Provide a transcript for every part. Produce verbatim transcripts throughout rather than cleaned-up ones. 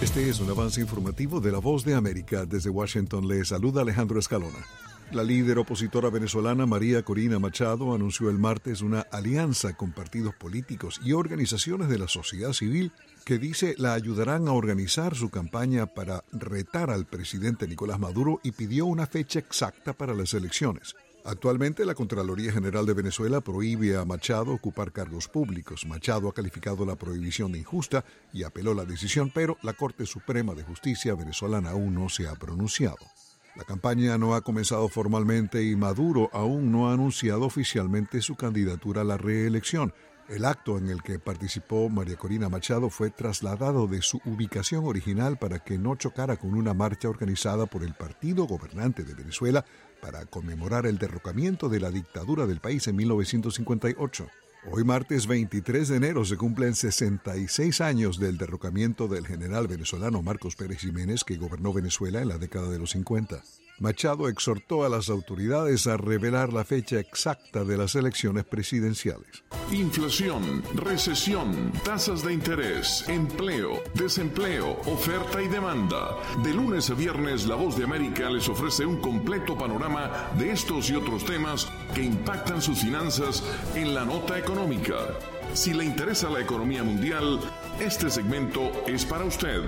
Este es un avance informativo de La Voz de América. Desde Washington le saluda Alejandro Escalona. La líder opositora venezolana María Corina Machado anunció el martes una alianza con partidos políticos y organizaciones de la sociedad civil que dice la ayudarán a organizar su campaña para retar al presidente Nicolás Maduro y pidió una fecha exacta para las elecciones. Actualmente, la Contraloría General de Venezuela prohíbe a Machado ocupar cargos públicos. Machado ha calificado la prohibición de injusta y apeló la decisión, pero la Corte Suprema de Justicia venezolana aún no se ha pronunciado. La campaña no ha comenzado formalmente y Maduro aún no ha anunciado oficialmente su candidatura a la reelección. El acto en el que participó María Corina Machado fue trasladado de su ubicación original para que no chocara con una marcha organizada por el partido gobernante de Venezuela para conmemorar el derrocamiento de la dictadura del país en mil novecientos cincuenta y ocho. Hoy martes veintitrés de enero se cumplen sesenta y seis años del derrocamiento del general venezolano Marcos Pérez Jiménez, que gobernó Venezuela en la década de los cincuenta. Machado exhortó a las autoridades a revelar la fecha exacta de las elecciones presidenciales. Inflación, recesión, tasas de interés, empleo, desempleo, oferta y demanda. De lunes a viernes, La Voz de América les ofrece un completo panorama de estos y otros temas que impactan sus finanzas en la nota económica. Si le interesa la economía mundial, este segmento es para usted.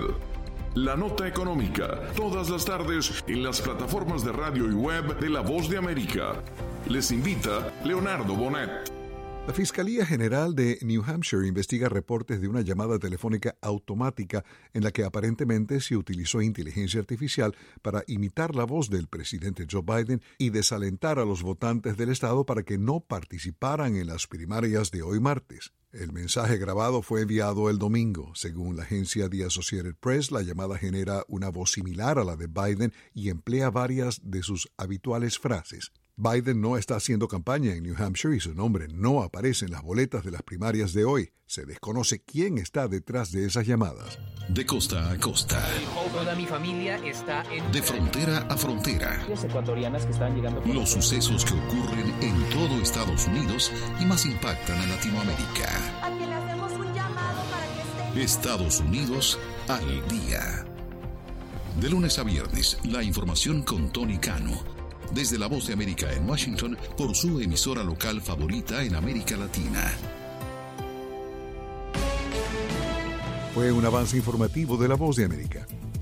La Nota Económica, todas las tardes en las plataformas de radio y web de La Voz de América. Les invita Leonardo Bonet. La Fiscalía General de New Hampshire investiga reportes de una llamada telefónica automática en la que aparentemente se utilizó inteligencia artificial para imitar la voz del presidente Joe Biden y desalentar a los votantes del estado para que no participaran en las primarias de hoy martes. El mensaje grabado fue enviado el domingo. Según la agencia The Associated Press, la llamada genera una voz similar a la de Biden y emplea varias de sus habituales frases. Biden no está haciendo campaña en New Hampshire y su nombre no aparece en las boletas de las primarias de hoy. Se desconoce quién está detrás de esas llamadas. De costa a costa. Toda mi familia está en... De frontera a frontera. Las ecuatorianas que están llegando... Los sucesos que ocurren en todo Estados Unidos y más impactan a Latinoamérica. A quien le hacemos un llamado para que esté... Estados Unidos al día. De lunes a viernes, la información con Tony Cano. Desde La Voz de América en Washington, por su emisora local favorita en América Latina. Fue un avance informativo de La Voz de América.